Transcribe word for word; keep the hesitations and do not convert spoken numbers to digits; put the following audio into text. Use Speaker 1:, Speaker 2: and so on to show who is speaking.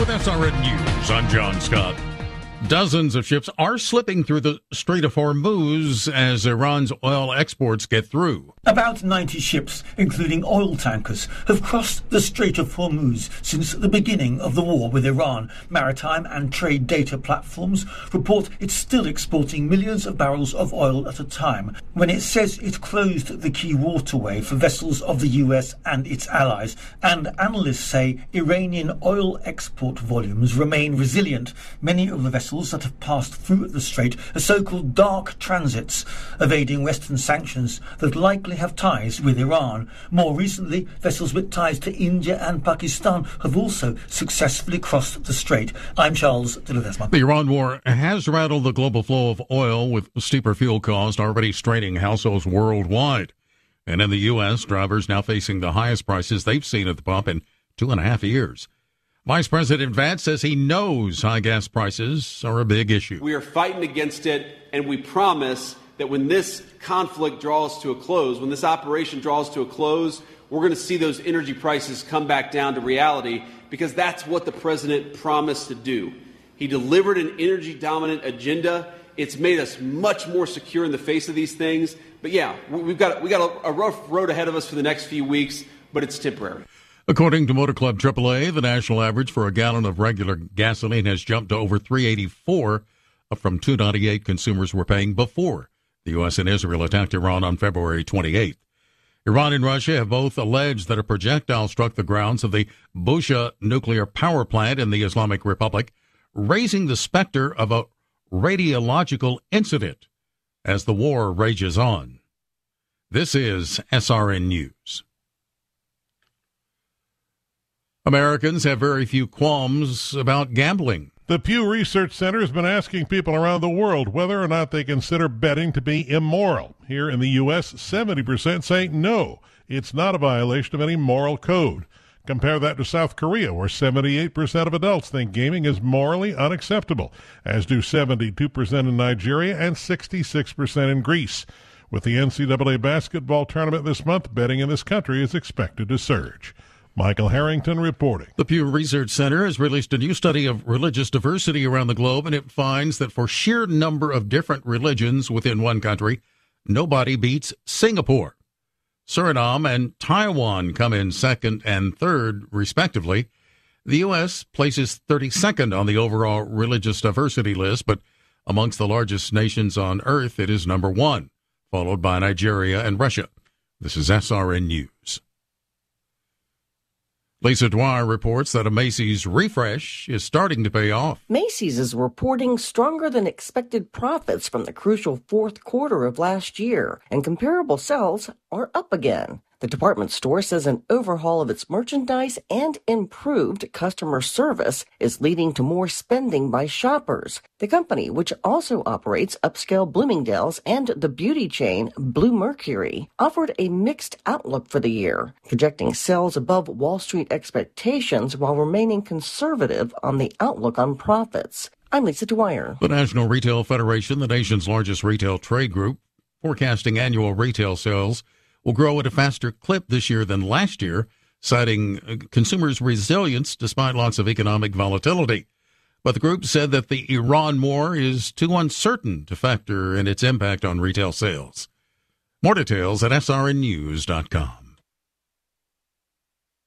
Speaker 1: With S R N News, I'm John Scott. Dozens of ships are slipping through the Strait of Hormuz as Iran's oil exports get through.
Speaker 2: About ninety ships, including oil tankers, have crossed the Strait of Hormuz since the beginning of the war with Iran. Maritime and trade data platforms report it's still exporting millions of barrels of oil at a time, when it says it closed the key waterway for vessels of the U S and its allies. And analysts say Iranian oil export volumes remain resilient. Many of the vessels that have passed through the strait are so-called dark transits, evading Western sanctions that likely have ties with Iran. More recently, vessels with ties to India and Pakistan have also successfully crossed the strait. I'm Charles de Ledesma.
Speaker 1: The Iran war has rattled the global flow of oil, with steeper fuel costs already straining households worldwide. And in the U S, drivers now facing the highest prices they've seen at the pump in two and a half years. Vice President Vance says he knows high gas prices are a big issue.
Speaker 3: We are fighting against it, and we promise that when this conflict draws to a close, when this operation draws to a close, we're going to see those energy prices come back down to reality, because that's what the president promised to do. He delivered an energy-dominant agenda. It's made us much more secure in the face of these things. But yeah, we've got, we got a, a rough road ahead of us for the next few weeks, but it's temporary.
Speaker 1: According to Motor Club triple A, the national average for a gallon of regular gasoline has jumped to over three eighty-four, up from two ninety-eight consumers were paying before the U S and Israel attacked Iran on February twenty-eighth. Iran and Russia have both alleged that a projectile struck the grounds of the Bushehr nuclear power plant in the Islamic Republic, raising the specter of a radiological incident as the war rages on. This is S R N News. Americans have very few qualms about gambling.
Speaker 4: The Pew Research Center has been asking people around the world whether or not they consider betting to be immoral. Here in the U S, seventy percent say no, it's not a violation of any moral code. Compare that to South Korea, where seventy-eight percent of adults think gaming is morally unacceptable, as do seventy-two percent in Nigeria and sixty-six percent in Greece. With the N C double A basketball tournament this month, betting in this country is expected to surge. Michael Harrington reporting.
Speaker 1: The Pew Research Center has released a new study of religious diversity around the globe, and it finds that for sheer number of different religions within one country, nobody beats Singapore. Suriname and Taiwan come in second and third, respectively. The U S places thirty-second on the overall religious diversity list, but amongst the largest nations on earth, it is number one, followed by Nigeria and Russia. This is S R N News. Lisa Dwyer reports that a Macy's refresh is starting to pay off.
Speaker 5: Macy's is reporting stronger than expected profits from the crucial fourth quarter of last year, and comparable sales are up again. The department store says an overhaul of its merchandise and improved customer service is leading to more spending by shoppers. The company, which also operates upscale Bloomingdale's and the beauty chain Bluemercury, offered a mixed outlook for the year, projecting sales above Wall Street expectations while remaining conservative on the outlook on profits. I'm Lisa Dwyer.
Speaker 1: The National Retail Federation, the nation's largest retail trade group, forecasting annual retail sales will grow at a faster clip this year than last year, citing consumers' resilience despite lots of economic volatility. But the group said that the Iran war is too uncertain to factor in its impact on retail sales. More details at S R N news dot com.